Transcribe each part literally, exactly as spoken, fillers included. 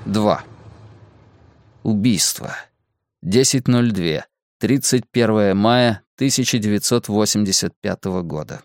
два. Убийство. десять ноль два. тридцать первое мая тысяча девятьсот восемьдесят пятого года.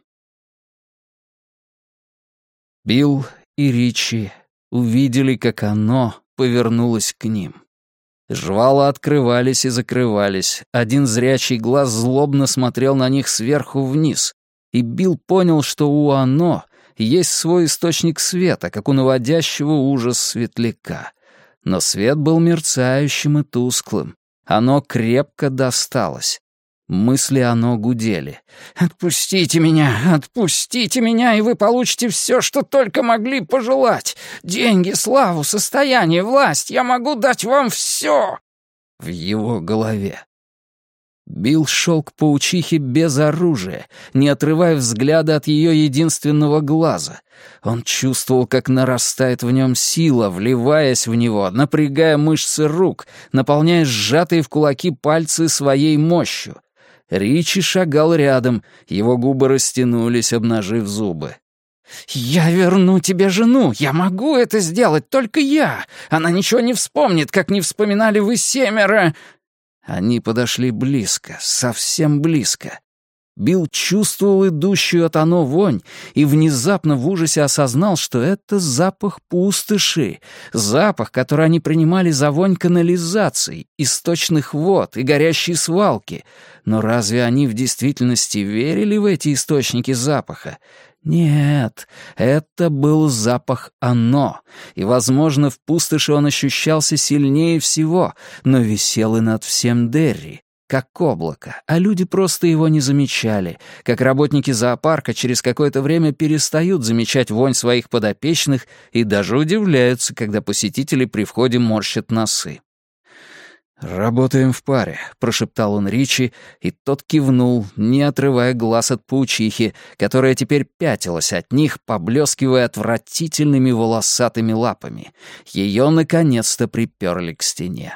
Билл и Ричи увидели, как оно повернулось к ним. Жвала открывались и закрывались, один зрячий глаз злобно смотрел на них сверху вниз, и Билл понял, что у оно есть свой источник света, как у наводящего ужас светляка. Но свет был мерцающим и тусклым. Оно крепко досталось. Мысли оно гудели. «Отпустите меня! Отпустите меня, и вы получите все, что только могли пожелать! Деньги, славу, состояние, власть! Я могу дать вам все!» В его голове. Билл шел к паучихе без оружия, не отрывая взгляда от ее единственного глаза. Он чувствовал, как нарастает в нем сила, вливаясь в него, напрягая мышцы рук, наполняя сжатые в кулаки пальцы своей мощью. Ричи шагал рядом, его губы растянулись, обнажив зубы. «Я верну тебе жену! Я могу это сделать, только я! Она ничего не вспомнит, как не вспоминали вы семеро!» Они подошли близко, совсем близко. Билл чувствовал идущую от оно вонь и внезапно в ужасе осознал, что это запах пустоши, запах, который они принимали за вонь канализаций, источных вод и горящей свалки. Но разве они в действительности верили в эти источники запаха? Нет, это был запах оно, и, возможно, в пустоши он ощущался сильнее всего, но висел и над всем Дерри, как облако, а люди просто его не замечали, как работники зоопарка через какое-то время перестают замечать вонь своих подопечных и даже удивляются, когда посетители при входе морщат носы. «Работаем в паре», — прошептал он Ричи, и тот кивнул, не отрывая глаз от паучихи, которая теперь пятилась от них, поблескивая отвратительными волосатыми лапами. Ее наконец-то приперли к стене.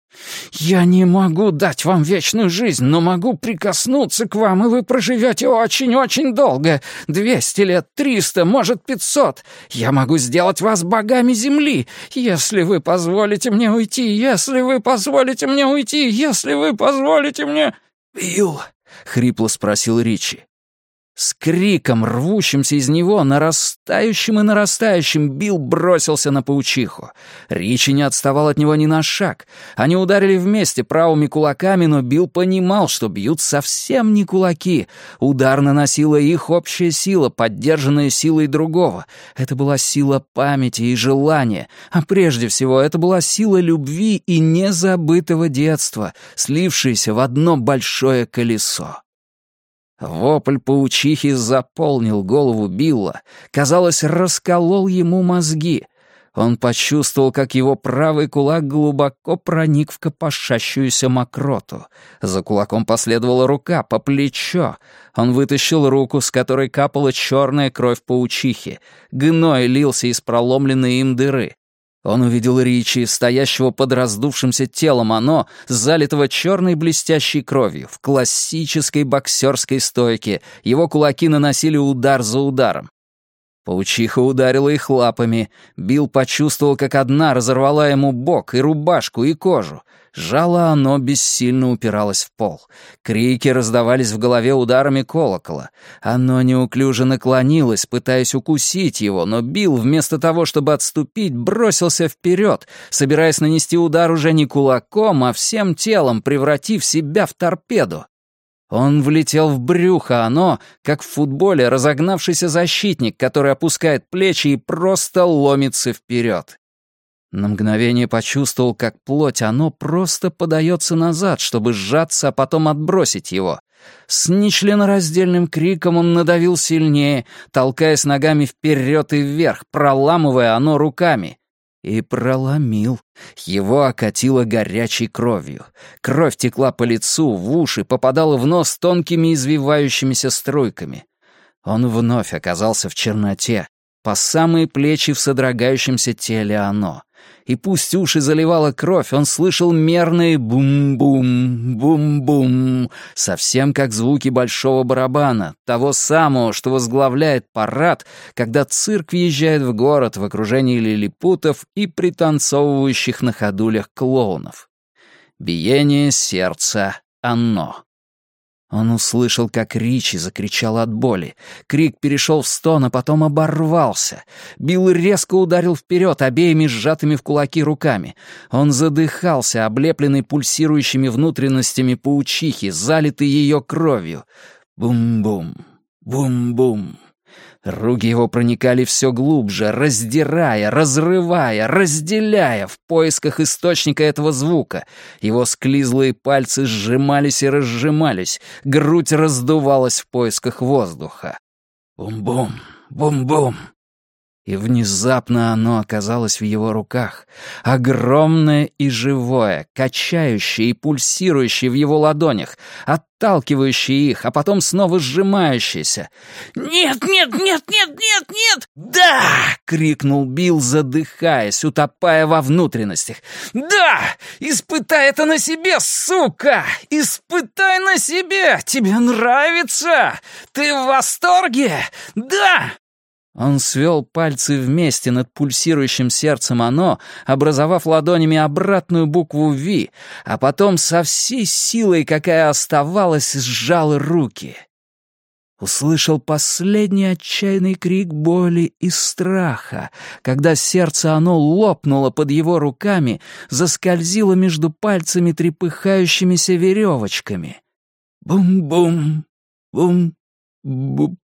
«Я не могу дать вам вечную жизнь, но могу прикоснуться к вам, и вы проживете очень-очень долго. Двести лет, триста, может, пятьсот. Я могу сделать вас богами земли, если вы позволите мне уйти, если вы позволите мне уйти, если вы позволите мне...» «Билл?» — хрипло спросил Ричи. С криком, рвущимся из него, нарастающим и нарастающим, Билл бросился на паучиху. Ричи не отставал от него ни на шаг. Они ударили вместе правыми кулаками, но Билл понимал, что бьют совсем не кулаки. Удар наносила их общая сила, поддержанная силой другого. Это была сила памяти и желания, а прежде всего это была сила любви и незабытого детства, слившаяся в одно большое колесо. Вопль паучихи заполнил голову Билла, казалось, расколол ему мозги. Он почувствовал, как его правый кулак глубоко проник в копошащуюся мокроту. За кулаком последовала рука по плечо. Он вытащил руку, с которой капала черная кровь паучихи. Гной лился из проломленной им дыры. Он увидел Ричи, стоящего под раздувшимся телом оно, залитого черной блестящей кровью, в классической боксерской стойке. Его кулаки наносили удар за ударом. Паучиха ударила их лапами. Билл почувствовал, как одна разорвала ему бок и рубашку, и кожу. Жало оно бессильно упиралось в пол. Крики раздавались в голове ударами колокола. Оно неуклюже наклонилось, пытаясь укусить его, но Билл, вместо того, чтобы отступить, бросился вперед, собираясь нанести удар уже не кулаком, а всем телом, превратив себя в торпеду. Он влетел в брюхо оно, как в футболе разогнавшийся защитник, который опускает плечи и просто ломится вперед. На мгновение почувствовал, как плоть оно просто подается назад, чтобы сжаться, а потом отбросить его. С нечленораздельным криком он надавил сильнее, толкаясь ногами вперед и вверх, проламывая оно руками. И проломил. Его окатило горячей кровью. Кровь текла по лицу, в уши, попадала в нос тонкими извивающимися струйками. Он вновь оказался в черноте, по самые плечи в содрогающемся теле оно. И пусть уши заливала кровь, он слышал мерные бум-бум, бум-бум, совсем как звуки большого барабана, того самого, что возглавляет парад, когда цирк въезжает в город в окружении лилипутов и пританцовывающих на ходулях клоунов. Биение сердца «Оно». Он услышал, как Ричи закричал от боли. Крик перешел в стон, а потом оборвался. Билл резко ударил вперед обеими сжатыми в кулаки руками. Он задыхался, облепленный пульсирующими внутренностями паучихи, залитый ее кровью. Бум-бум, бум-бум. Руки его проникали все глубже, раздирая, разрывая, разделяя в поисках источника этого звука. Его склизлые пальцы сжимались и разжимались, грудь раздувалась в поисках воздуха. Бум-бум, бум-бум. И внезапно оно оказалось в его руках, огромное и живое, качающее и пульсирующее в его ладонях, отталкивающее их, а потом снова сжимающееся. «Нет, нет, нет, нет, нет, нет! Да!» — крикнул Билл, задыхаясь, утопая во внутренностях. «Да! Испытай это на себе, сука! Испытай на себе! Тебе нравится? Ты в восторге? Да!» Он свел пальцы вместе над пульсирующим сердцем «Оно», образовав ладонями обратную букву «Ви», а потом со всей силой, какая оставалась, сжал руки. Услышал последний отчаянный крик боли и страха, когда сердце «Оно» лопнуло под его руками, заскользило между пальцами трепыхающимися веревочками. Бум-бум, бум-бум.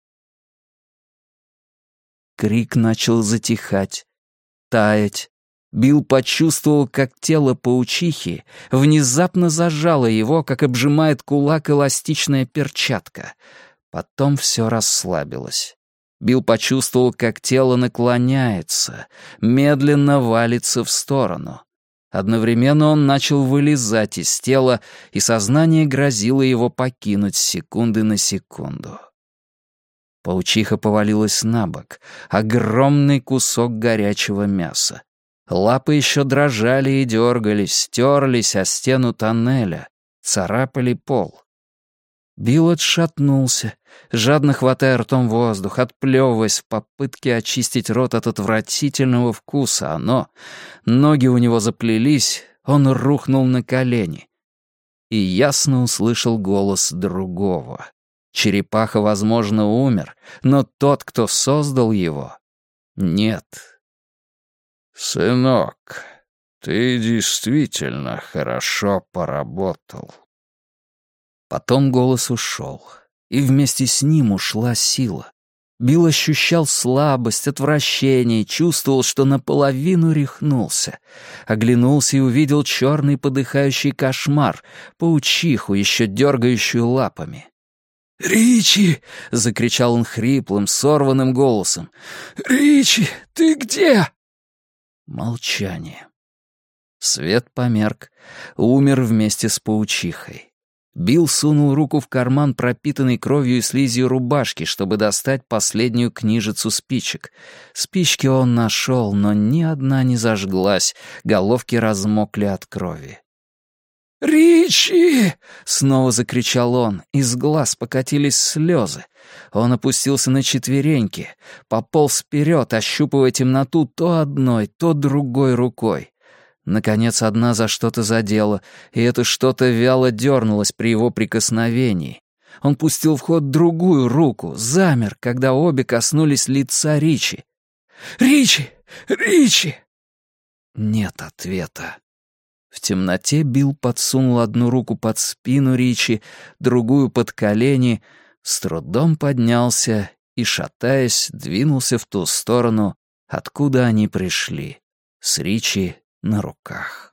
Крик начал затихать, таять. Билл почувствовал, как тело паучихи внезапно зажало его, как обжимает кулак эластичная перчатка. Потом все расслабилось. Билл почувствовал, как тело наклоняется, медленно валится в сторону. Одновременно он начал вылезать из тела, и сознание грозило его покинуть с секунды на секунду. Паучиха повалилась на бок. Огромный кусок горячего мяса. Лапы еще дрожали и дергались, стерлись о стену тоннеля, царапали пол. Билл отшатнулся, жадно хватая ртом воздух, отплевываясь в попытке очистить рот от отвратительного вкуса, но ноги у него заплелись, он рухнул на колени. И ясно услышал голос другого. Черепаха, возможно, умер, но тот, кто создал его, нет. «Сынок, ты действительно хорошо поработал». Потом голос ушел, и вместе с ним ушла сила. Билл ощущал слабость, отвращение, чувствовал, что наполовину рехнулся. Оглянулся и увидел черный подыхающий кошмар, паучиху, еще дергающую лапами. «Ричи!» — закричал он хриплым, сорванным голосом. «Ричи, ты где?» Молчание. Свет померк, умер вместе с паучихой. Билл сунул руку в карман, пропитанной кровью и слизью рубашки, чтобы достать последнюю книжицу спичек. Спички он нашел, но ни одна не зажглась, головки размокли от крови. «Ричи!» — снова закричал он, из глаз покатились слезы. Он опустился на четвереньки, пополз вперед, ощупывая темноту то одной, то другой рукой. Наконец, одна за что-то задела, и это что-то вяло дернулось при его прикосновении. Он пустил в ход другую руку, замер, когда обе коснулись лица Ричи. «Ричи! Ричи!» Нет ответа. В темноте Билл подсунул одну руку под спину Ричи, другую под колени, с трудом поднялся и, шатаясь, двинулся в ту сторону, откуда они пришли, с Ричи на руках.